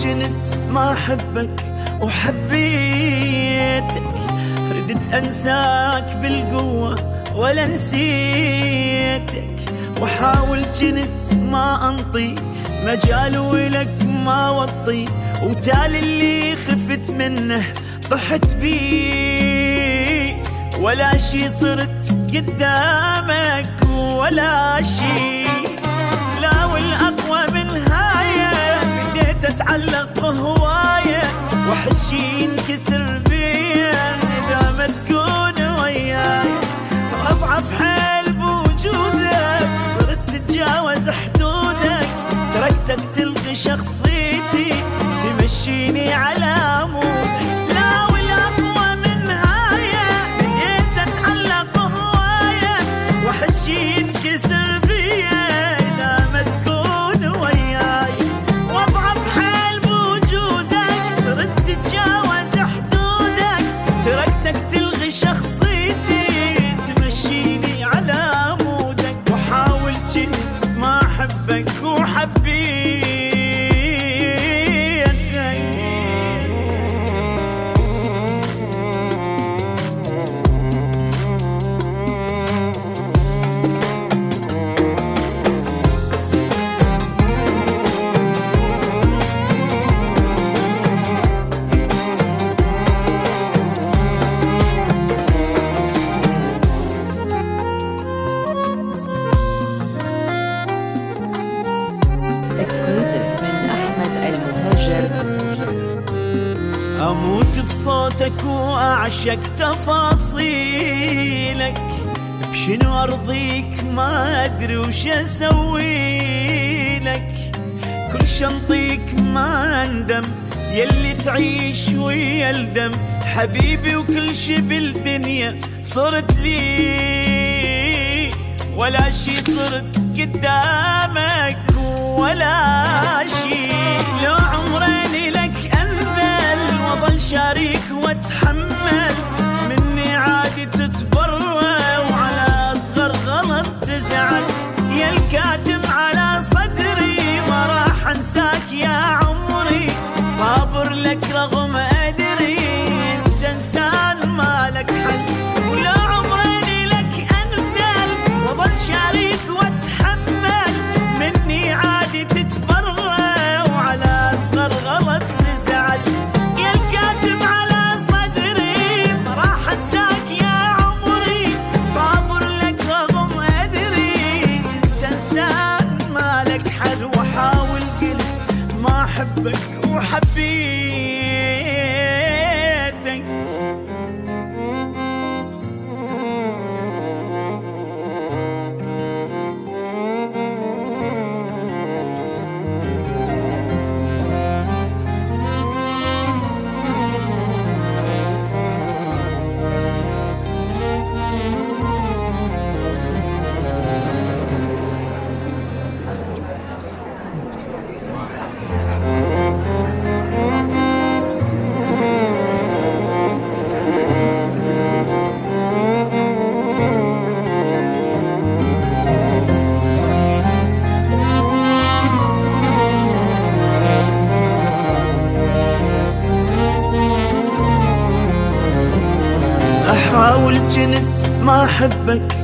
جنت ما أحبك وحبيتك، ردت أنساك بالقوة ولا نسيتك، وحاول جنت ما أنطي مجال ولك ما وطي، وتالي اللي خفت منه ضحت بي، ولا شي صرت قدامك ولا شي، لا والأقوى من هاي بديت أتعلق بهواية، وحشي ينكسر بيا إذا ما تكون وياي، أضعف حيل بوجودك صرت تتجاوز حدودك، تركتك تلغي شخصيتي تمشيني على عمودك، لا والأقوى من هاي بديت أتعلق بهواية، وحشي ينكسر بيا إذا ما تكون وياي، وأضعف حيل بوجودك صرت تتجاوز حدودك، تركتك تلغي شخصيتي تمشيني على عمودك، وحاول جنت ما أحبك وحبيتك. أموت بصوتك وأعشق تفاصيلك، بشنو أرضيك ما أدري وش أسويلك، كل شنطيك ما أندم يلي تعيش ويا الدم، حبيبي وكل شي بالدنيا صرت لي، ولا شي صرت قدامك ولا شي، لو عمري لك أنذل وظل شاريك واتحمل، مني عادي تتبرى وعلى أصغر غلط تزعل، يا الكاتم على صدري ما راح أنساك يا عمري، صابر لك رغم أدري أنت إنسان ما لك حل، ولو عمري لك أنذل وظل شاريك واتحمل، مني عادي تتبرى وعلى أصغر غلط تزعل، يا الكاتم على صدري ما راح أنساك يا عمري، صابر لك رغم أدري أنت إنسان ما لك حل، وحاول قلت ما أحبك وحبيتك. أحاول جنت ما أحبك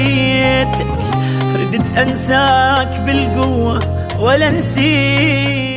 وحبيتك، ردت أنساك بالقوة ولا نسيت.